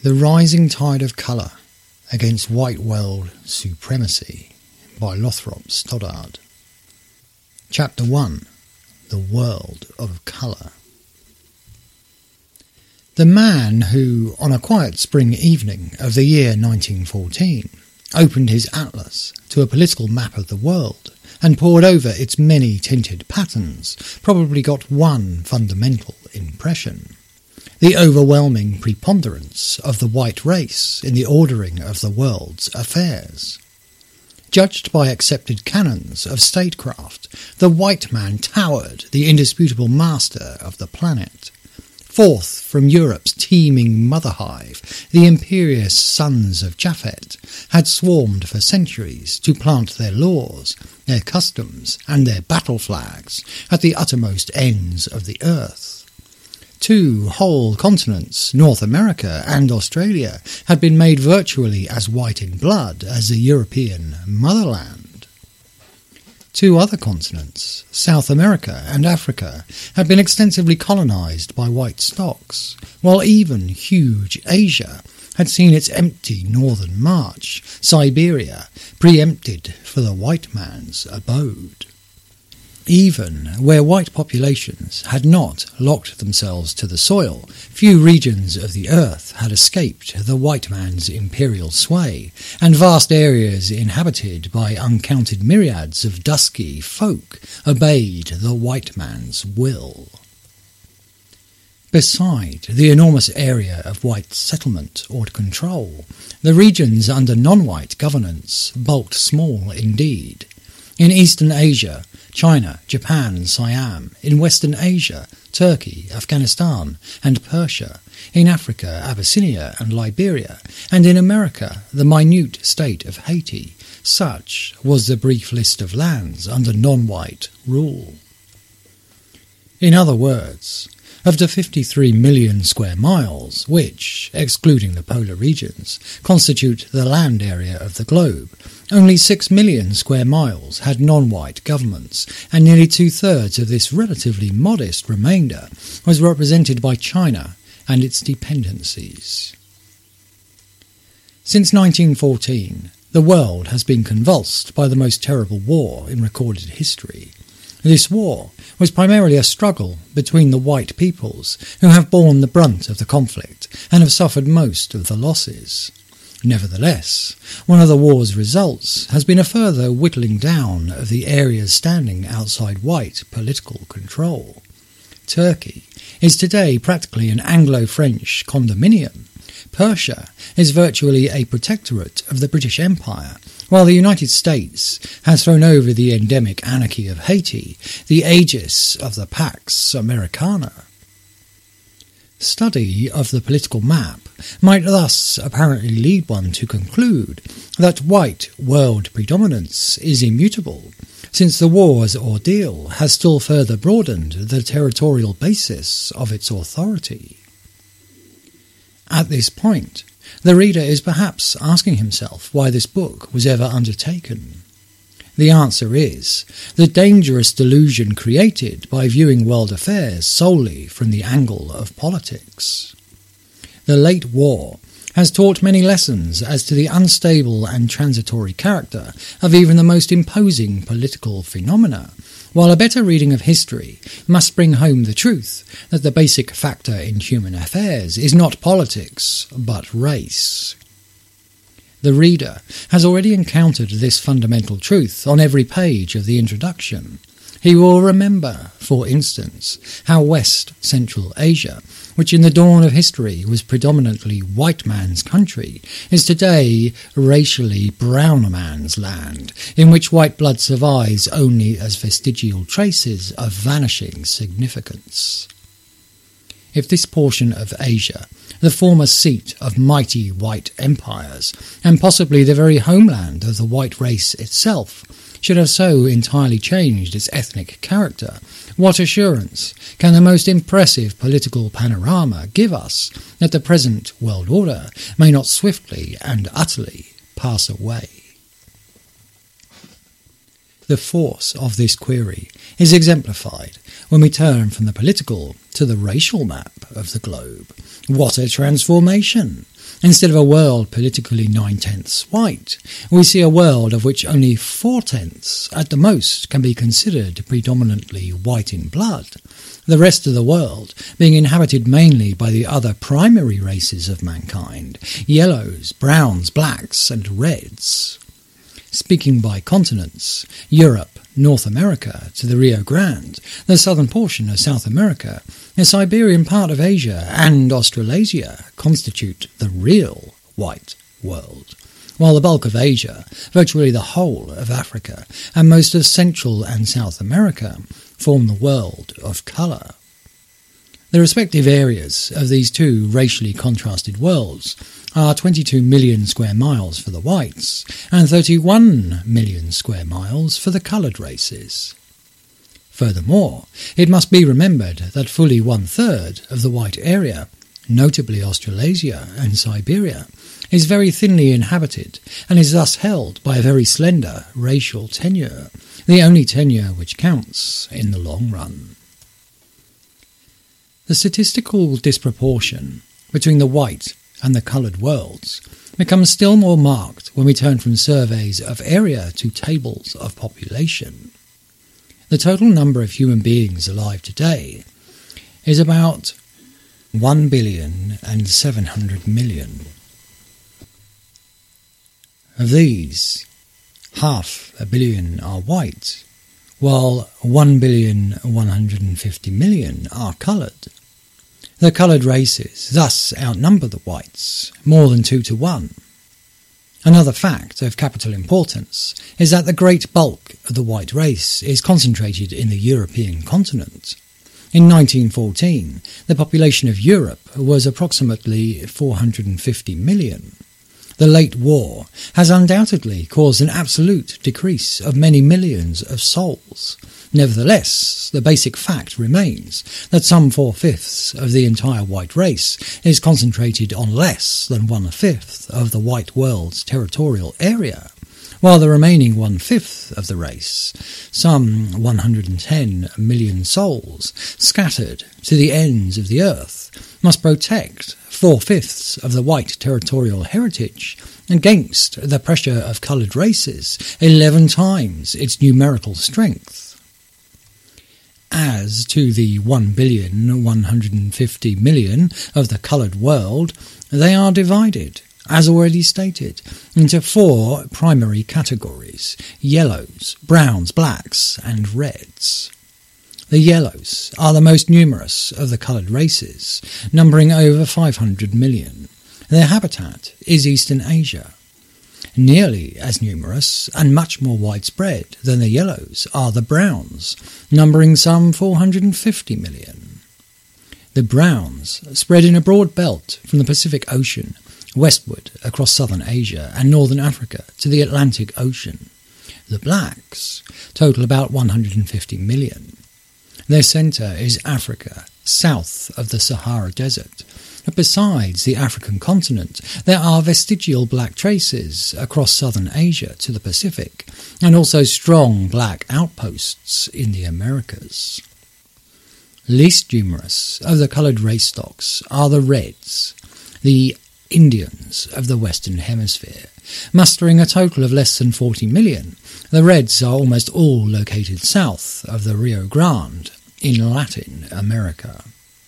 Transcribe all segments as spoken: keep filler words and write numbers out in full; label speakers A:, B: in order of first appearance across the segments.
A: The Rising Tide of Colour Against White World Supremacy by Lothrop Stoddard. Chapter one. The World of Colour. The man who, on a quiet spring evening of the year nineteen fourteen, opened his atlas to a political map of the world and pored over its many tinted patterns probably got one fundamental impression: the overwhelming preponderance of the white race in the ordering of the world's affairs. Judged by accepted canons of statecraft, the white man towered, the indisputable master of the planet. Forth from Europe's teeming mother hive, the imperious sons of Japhet had swarmed for centuries to plant their laws, their customs, and their battle flags at the uttermost ends of the earth. Two whole continents, North America and Australia, had been made virtually as white in blood as the European motherland. Two other continents, South America and Africa, had been extensively colonised by white stocks, while even huge Asia had seen its empty northern march, Siberia, preempted for the white man's abode. Even where white populations had not locked themselves to the soil, few regions of the earth had escaped the white man's imperial sway, and vast areas inhabited by uncounted myriads of dusky folk obeyed the white man's will. Beside the enormous area of white settlement or control, the regions under non-white governance bulked small indeed. In Eastern Asia, China, Japan and Siam; in Western Asia, Turkey, Afghanistan and Persia; in Africa, Abyssinia and Liberia; and in America, the minute state of Haiti. Such was the brief list of lands under non-white rule. In other words, of the fifty-three million square miles which, excluding the polar regions, constitute the land area of the globe, only six million square miles had non-white governments, and nearly two-thirds of this relatively modest remainder was represented by China and its dependencies. Since nineteen fourteen, the world has been convulsed by the most terrible war in recorded history. This war was primarily a struggle between the white peoples, who have borne the brunt of the conflict and have suffered most of the losses. Nevertheless, one of the war's results has been a further whittling down of the areas standing outside white political control. Turkey is today practically an Anglo-French condominium. Persia is virtually a protectorate of the British Empire, while the United States has thrown over the endemic anarchy of Haiti the aegis of the Pax Americana. Study of the political map might thus apparently lead one to conclude that white world predominance is immutable, since the war's ordeal has still further broadened the territorial basis of its authority. At this point, the reader is perhaps asking himself why this book was ever undertaken. The answer is the dangerous delusion created by viewing world affairs solely from the angle of politics. The late war has taught many lessons as to the unstable and transitory character of even the most imposing political phenomena, while a better reading of history must bring home the truth that the basic factor in human affairs is not politics, but race. The reader has already encountered this fundamental truth on every page of the introduction. He will remember, for instance, how West Central Asia, which in the dawn of history was predominantly white man's country, is today racially brown man's land, in which white blood survives only as vestigial traces of vanishing significance. If this portion of Asia, the former seat of mighty white empires, and possibly the very homeland of the white race itself, should have so entirely changed its ethnic character, what assurance can the most impressive political panorama give us that the present world order may not swiftly and utterly pass away? The force of this query is exemplified when we turn from the political to the racial map of the globe. What a transformation! Instead of a world politically nine-tenths white, we see a world of which only four-tenths, at the most, can be considered predominantly white in blood, the rest of the world being inhabited mainly by the other primary races of mankind, yellows, browns, blacks, and reds. Speaking by continents, Europe, North America to the Rio Grande, the southern portion of South America, the Siberian part of Asia and Australasia constitute the real white world, while the bulk of Asia, virtually the whole of Africa, and most of Central and South America form the world of colour. The respective areas of these two racially contrasted worlds are twenty-two million square miles for the whites and thirty-one million square miles for the coloured races. Furthermore, it must be remembered that fully one-third of the white area, notably Australasia and Siberia, is very thinly inhabited and is thus held by a very slender racial tenure, the only tenure which counts in the long run. The statistical disproportion between the white and the coloured worlds becomes still more marked when we turn from surveys of area to tables of population. The total number of human beings alive today is about one billion and seven hundred million. Of these, half a billion are white, while one billion one hundred fifty million are coloured. The coloured races thus outnumber the whites, more than two to one. Another fact of capital importance is that the great bulk of the white race is concentrated in the European continent. In nineteen fourteen, the population of Europe was approximately four hundred fifty million. The late war has undoubtedly caused an absolute decrease of many millions of souls. Nevertheless, the basic fact remains that some four-fifths of the entire white race is concentrated on less than one-fifth of the white world's territorial area, while the remaining one-fifth of the race, some one hundred ten million souls, scattered to the ends of the earth, must protect four-fifths of the white territorial heritage against the pressure of coloured races, eleven times its numerical strength. As to the one billion one hundred fifty million of the coloured world, they are divided, as already stated, into four primary categories: yellows, browns, blacks, and reds. The yellows are the most numerous of the coloured races, numbering over five hundred million. Their habitat is Eastern Asia. Nearly as numerous and much more widespread than the yellows are the browns, numbering some four hundred fifty million. The browns spread in a broad belt from the Pacific Ocean westward across southern Asia and northern Africa to the Atlantic Ocean. The blacks total about one hundred fifty million. Their centre is Africa, south of the Sahara Desert. But besides the African continent, there are vestigial black traces across southern Asia to the Pacific, and also strong black outposts in the Americas. Least numerous of the coloured race stocks are the reds, the Indians of the Western Hemisphere, mustering a total of less than forty million. The reds are almost all located south of the Rio Grande in Latin America.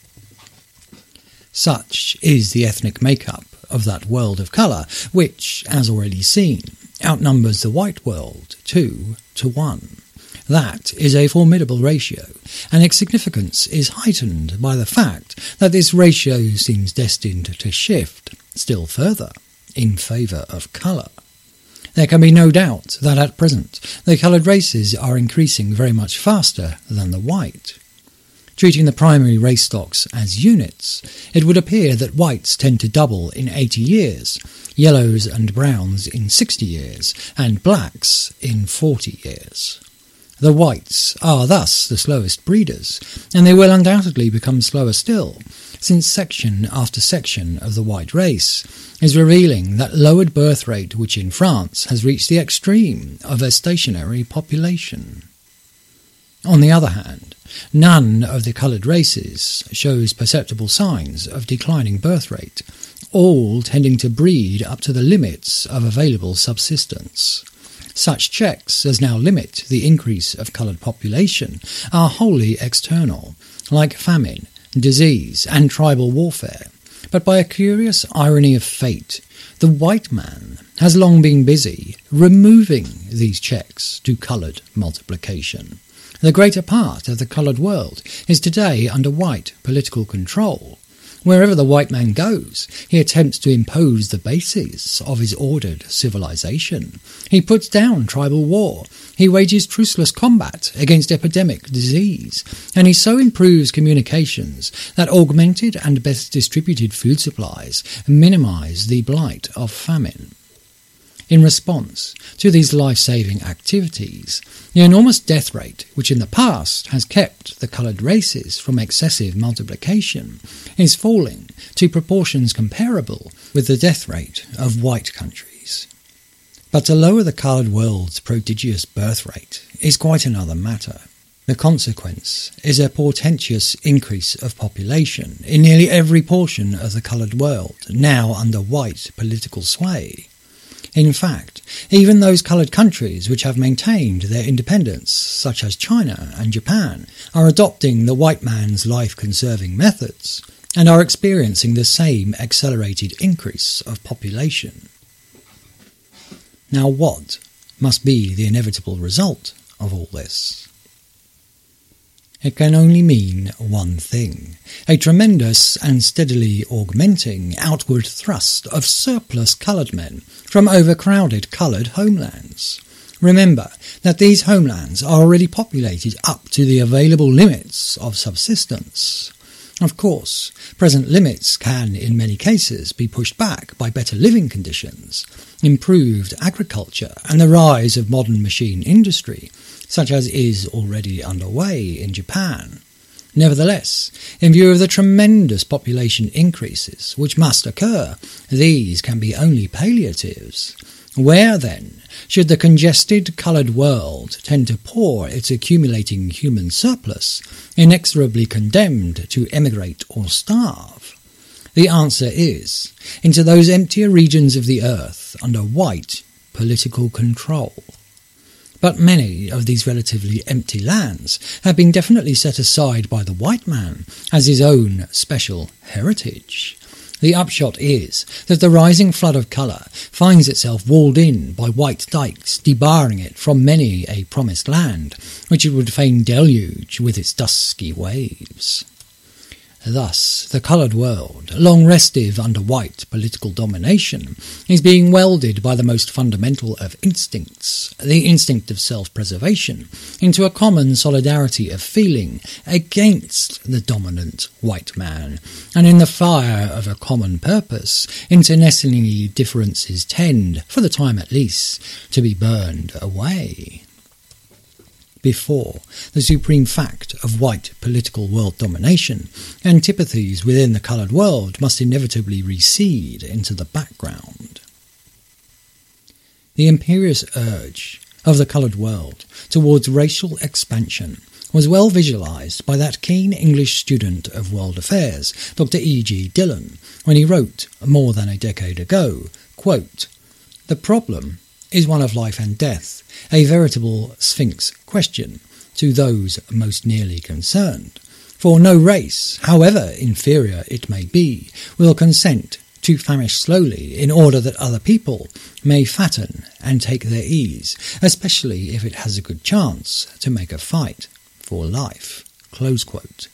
A: Such is the ethnic makeup of that world of colour, which, as already seen, outnumbers the white world two to one. That is a formidable ratio, and its significance is heightened by the fact that this ratio seems destined to shift still further in favour of colour. There can be no doubt that at present the coloured races are increasing very much faster than the white. Treating the primary race stocks as units, it would appear that whites tend to double in eighty years, yellows and browns in sixty years, and blacks in forty years. The whites are thus the slowest breeders, and they will undoubtedly become slower still, since section after section of the white race is revealing that lowered birth rate which in France has reached the extreme of a stationary population. On the other hand, none of the coloured races shows perceptible signs of declining birth rate, all tending to breed up to the limits of available subsistence. Such checks as now limit the increase of coloured population are wholly external, like famine, disease and tribal warfare. But by a curious irony of fate, the white man has long been busy removing these checks to coloured multiplication. The greater part of the coloured world is today under white political control. Wherever the white man goes, he attempts to impose the bases of his ordered civilization. He puts down tribal war. He wages truceless combat against epidemic disease. And he so improves communications that augmented and best distributed food supplies minimize the blight of famine. In response to these life-saving activities, the enormous death rate, which in the past has kept the coloured races from excessive multiplication, is falling to proportions comparable with the death rate of white countries. But to lower the coloured world's prodigious birth rate is quite another matter. The consequence is a portentous increase of population in nearly every portion of the coloured world, now under white political sway. In fact, even those coloured countries which have maintained their independence, such as China and Japan, are adopting the white man's life-conserving methods and are experiencing the same accelerated increase of population. Now what must be the inevitable result of all this? It can only mean one thing, a tremendous and steadily augmenting outward thrust of surplus coloured men from overcrowded coloured homelands. Remember that these homelands are already populated up to the available limits of subsistence. Of course, present limits can, in many cases, be pushed back by better living conditions, improved agriculture, and the rise of modern machine industry, such as is already underway in Japan. Nevertheless, in view of the tremendous population increases which must occur, these can be only palliatives. Where, then, should the congested coloured world tend to pour its accumulating human surplus, inexorably condemned to emigrate or starve? The answer is, into those emptier regions of the earth under white political control. But many of these relatively empty lands have been definitely set aside by the white man as his own special heritage. The upshot is that the rising flood of colour finds itself walled in by white dikes, debarring it from many a promised land, which it would fain deluge with its dusky waves. Thus, the coloured world, long restive under white political domination, is being welded by the most fundamental of instincts, the instinct of self-preservation, into a common solidarity of feeling against the dominant white man, and in the fire of a common purpose, internecine differences tend, for the time at least, to be burned away. Before the supreme fact of white political world domination, antipathies within the coloured world must inevitably recede into the background. The imperious urge of the coloured world towards racial expansion was well visualised by that keen English student of world affairs, Doctor E G Dillon, when he wrote, more than a decade ago, quote, "The problem is one of life and death, a veritable Sphinx question to those most nearly concerned. For no race, however inferior it may be, will consent to famish slowly in order that other people may fatten and take their ease, especially if it has a good chance to make a fight for life." Close quote.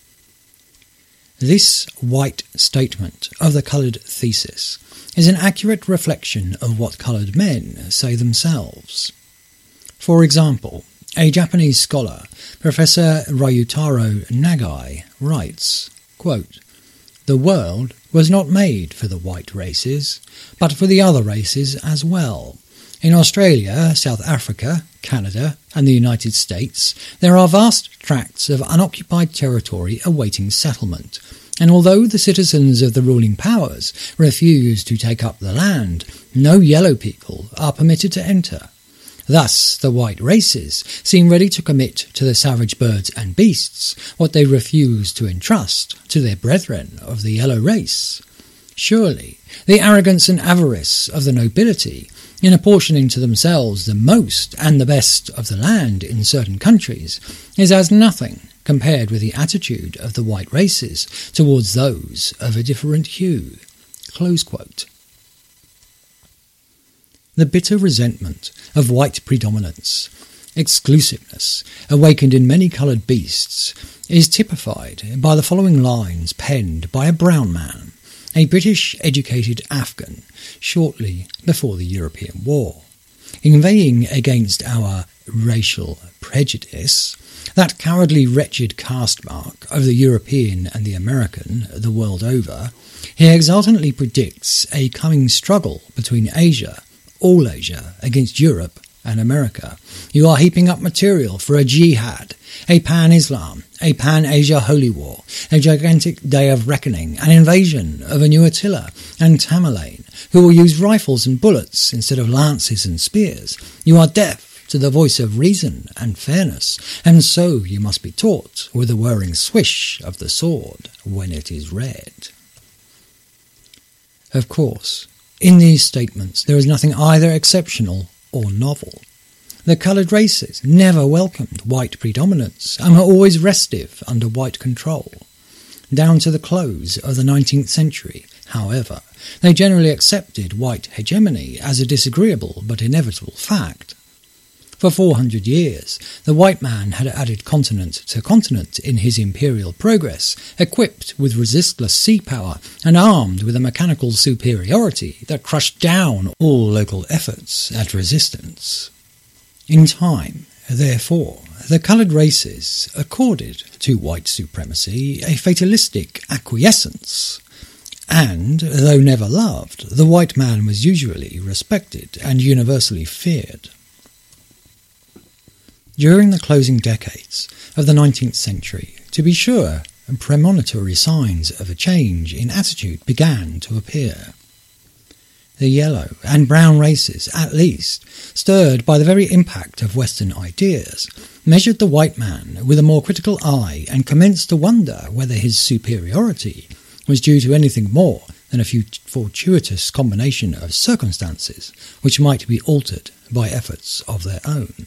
A: This white statement of the coloured thesis is an accurate reflection of what coloured men say themselves. For example, a Japanese scholar, Professor Ryutaro Nagai, writes, quote, "The world was not made for the white races, but for the other races as well. In Australia, South Africa, Canada, and the United States, there are vast tracts of unoccupied territory awaiting settlement, and although the citizens of the ruling powers refuse to take up the land, no yellow people are permitted to enter. Thus, the white races seem ready to commit to the savage birds and beasts what they refuse to entrust to their brethren of the yellow race. Surely, the arrogance and avarice of the nobility, in apportioning to themselves the most and the best of the land in certain countries, is as nothing compared with the attitude of the white races towards those of a different hue." Close quote. The bitter resentment of white predominance, exclusiveness, awakened in many coloured beasts, is typified by the following lines penned by a brown man, a British-educated Afghan, shortly before the European War. Inveighing against our racial prejudice, that cowardly wretched caste mark of the European and the American the world over, he exultantly predicts a coming struggle between Asia, all Asia, against Europe and America. You are heaping up material for a jihad, a pan-Islam, a pan-Asia holy war, a gigantic day of reckoning, an invasion of a new Attila and Tamerlane, who will use rifles and bullets instead of lances and spears. You are deaf to the voice of reason and fairness, and so you must be taught with the whirring swish of the sword when it is read. Of course, in these statements there is nothing either exceptional or novel. The coloured races never welcomed white predominance and were always restive under white control. Down to the close of the nineteenth century, however, they generally accepted white hegemony as a disagreeable but inevitable fact. For four hundred years, the white man had added continent to continent in his imperial progress, equipped with resistless sea power and armed with a mechanical superiority that crushed down all local efforts at resistance. In time, therefore, the coloured races accorded to white supremacy a fatalistic acquiescence, and, though never loved, the white man was usually respected and universally feared. During the closing decades of the nineteenth century, to be sure, premonitory signs of a change in attitude began to appear. The yellow and brown races, at least, stirred by the very impact of Western ideas, measured the white man with a more critical eye and commenced to wonder whether his superiority was due to anything more than a fortuitous combination of circumstances which might be altered by efforts of their own.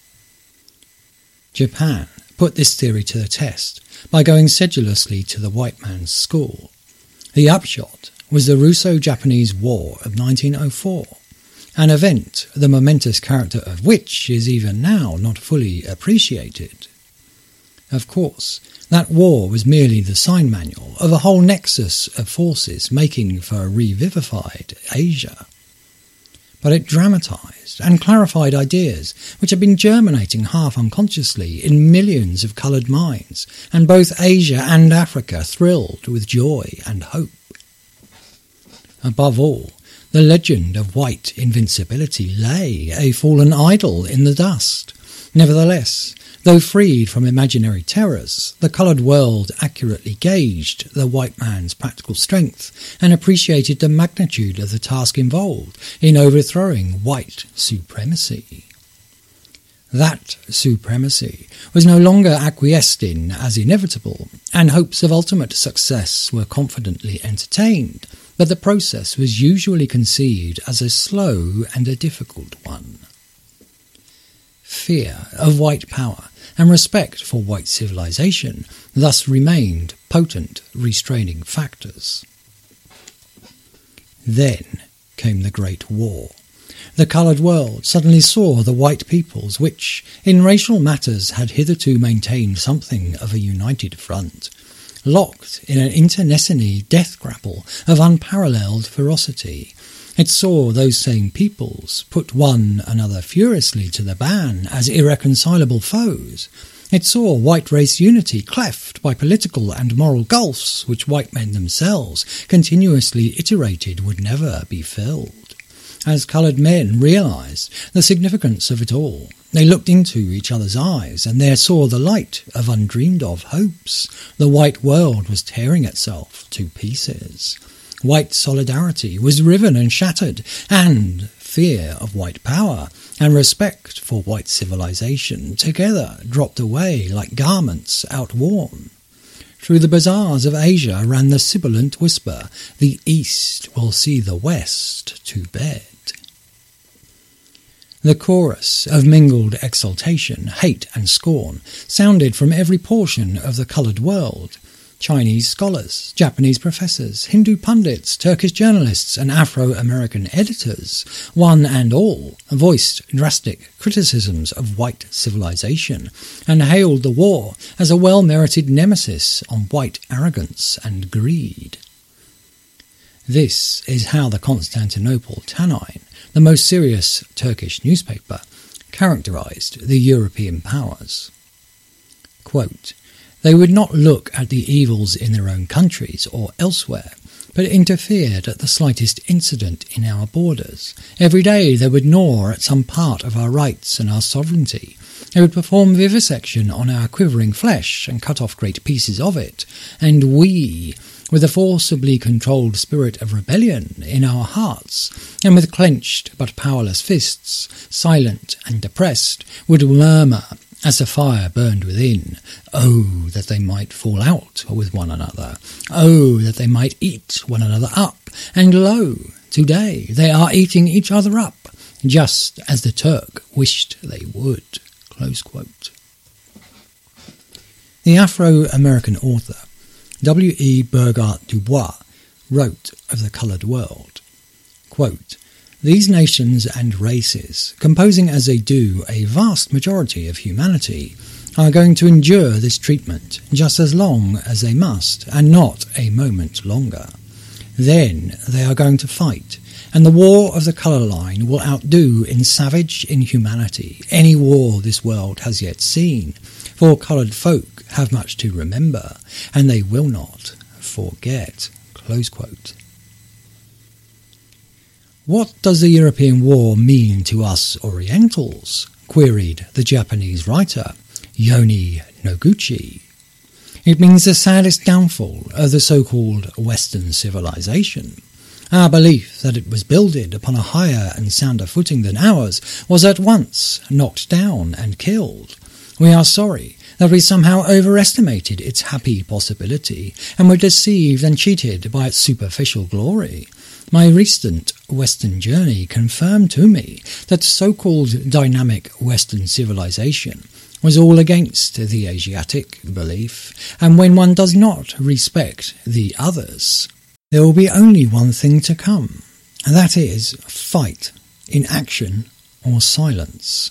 A: Japan put this theory to the test by going sedulously to the white man's school. The upshot was the Russo-Japanese War of nineteen oh four, an event the momentous character of which is even now not fully appreciated. Of course, that war was merely the sign manual of a whole nexus of forces making for a revivified Asia. But it dramatised and clarified ideas which had been germinating half unconsciously in millions of coloured minds, and both Asia and Africa thrilled with joy and hope. Above all, the legend of white invincibility lay a fallen idol in the dust. Nevertheless, though freed from imaginary terrors, the coloured world accurately gauged the white man's practical strength and appreciated the magnitude of the task involved in overthrowing white supremacy. That supremacy was no longer acquiesced in as inevitable, and hopes of ultimate success were confidently entertained, but the process was usually conceived as a slow and a difficult one. Fear of white power and respect for white civilization thus remained potent restraining factors. Then came the Great War. The coloured world suddenly saw the white peoples which, in racial matters, had hitherto maintained something of a united front, locked in an internecine death grapple of unparalleled ferocity. It saw those same peoples put one another furiously to the ban as irreconcilable foes. It saw white race unity cleft by political and moral gulfs which white men themselves continuously iterated would never be filled. As coloured men realised the significance of it all, they looked into each other's eyes and there saw the light of undreamed-of hopes. The white world was tearing itself to pieces. White solidarity was riven and shattered, and fear of white power and respect for white civilization together dropped away like garments outworn. Through the bazaars of Asia ran the sibilant whisper, "The East will see the West to bed." The chorus of mingled exultation, hate and scorn sounded from every portion of the coloured world. Chinese scholars, Japanese professors, Hindu pundits, Turkish journalists and Afro-American editors, one and all, voiced drastic criticisms of white civilization and hailed the war as a well-merited nemesis on white arrogance and greed. This is how the Constantinople Tanine, the most serious Turkish newspaper, characterized the European powers. Quote, "They would not look at the evils in their own countries or elsewhere, but interfered at the slightest incident in our borders. Every day they would gnaw at some part of our rights and our sovereignty. They would perform vivisection on our quivering flesh and cut off great pieces of it, and we, with a forcibly controlled spirit of rebellion in our hearts, and with clenched but powerless fists, silent and depressed, would murmur as the fire burned within, 'Oh, that they might fall out with one another! Oh, that they might eat one another up! And lo, today they are eating each other up, just as the Turk wished they would.'" Close quote. The Afro-American author W E Burghardt Du Bois wrote of the coloured world, quote, "These nations and races, composing as they do a vast majority of humanity, are going to endure this treatment just as long as they must, and not a moment longer. Then they are going to fight, and the war of the colour line will outdo in savage inhumanity any war this world has yet seen, for coloured folk have much to remember, and they will not forget." Close quote. "What does the European war mean to us Orientals?" queried the Japanese writer Yoni Noguchi. "It means the saddest downfall of the so-called Western civilization. Our belief that it was builded upon a higher and sounder footing than ours was at once knocked down and killed. We are sorry that we somehow overestimated its happy possibility and were deceived and cheated by its superficial glory. My recent Western journey confirmed to me that so-called dynamic Western civilization was all against the Asiatic belief, and when one does not respect the others, there will be only one thing to come, and that is fight, inaction or silence."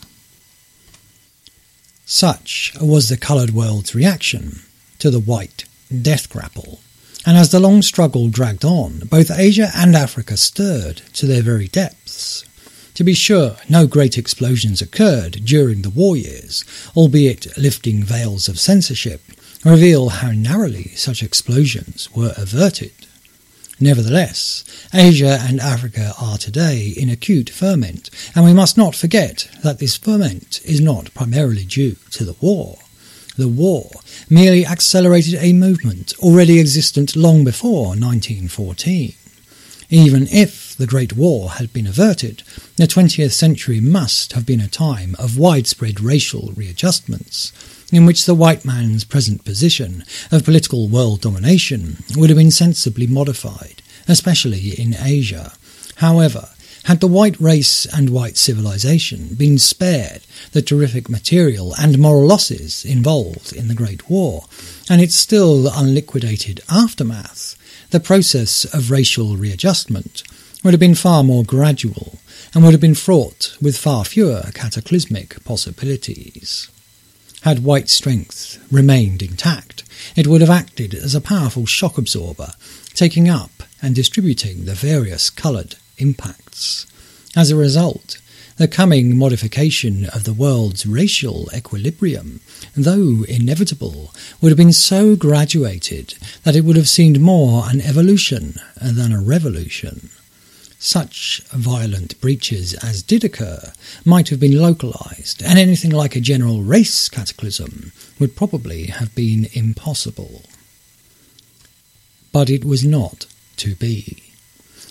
A: Such was the coloured world's reaction to the white death grapple, and as the long struggle dragged on, both Asia and Africa stirred to their very depths. To be sure, no great explosions occurred during the war years, albeit lifting veils of censorship reveal how narrowly such explosions were averted. Nevertheless, Asia and Africa are today in acute ferment, and we must not forget that this ferment is not primarily due to the war. The war merely accelerated a movement already existent long before nineteen fourteen. Even if the Great War had been averted, the twentieth century must have been a time of widespread racial readjustments, in which the white man's present position of political world domination would have been sensibly modified, especially in Asia. However, had the white race and white civilization been spared the terrific material and moral losses involved in the Great War, and its still unliquidated aftermath, the process of racial readjustment would have been far more gradual and would have been fraught with far fewer cataclysmic possibilities. Had white strength remained intact, it would have acted as a powerful shock absorber, taking up and distributing the various coloured impacts. As a result, the coming modification of the world's racial equilibrium, though inevitable, would have been so graduated that it would have seemed more an evolution than a revolution. Such violent breaches as did occur might have been localised, and anything like a general race cataclysm would probably have been impossible. But it was not to be.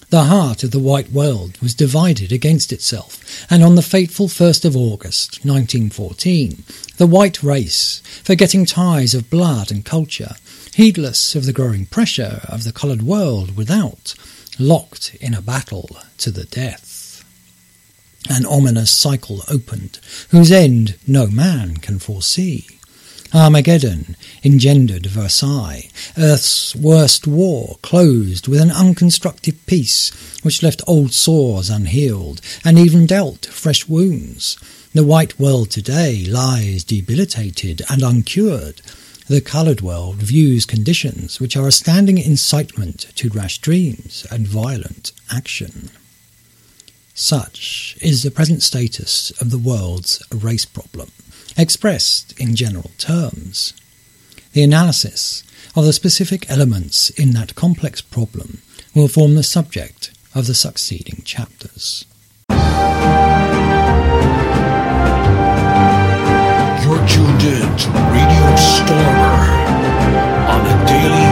A: The heart of the white world was divided against itself, and on the fateful first of August, nineteen fourteen, the white race, forgetting ties of blood and culture, heedless of the growing pressure of the coloured world without, locked in a battle to the death. An ominous cycle opened, whose end no man can foresee. Armageddon engendered Versailles. Earth's worst war closed with an unconstructive peace which left old sores unhealed and even dealt fresh wounds. The white world today lies debilitated and uncured. The coloured world views conditions which are a standing incitement to rash dreams and violent action. Such is the present status of the world's race problem, expressed in general terms. The analysis of the specific elements in that complex problem will form the subject of the succeeding chapters.
B: You're tuned in to Radio Stormer on a daily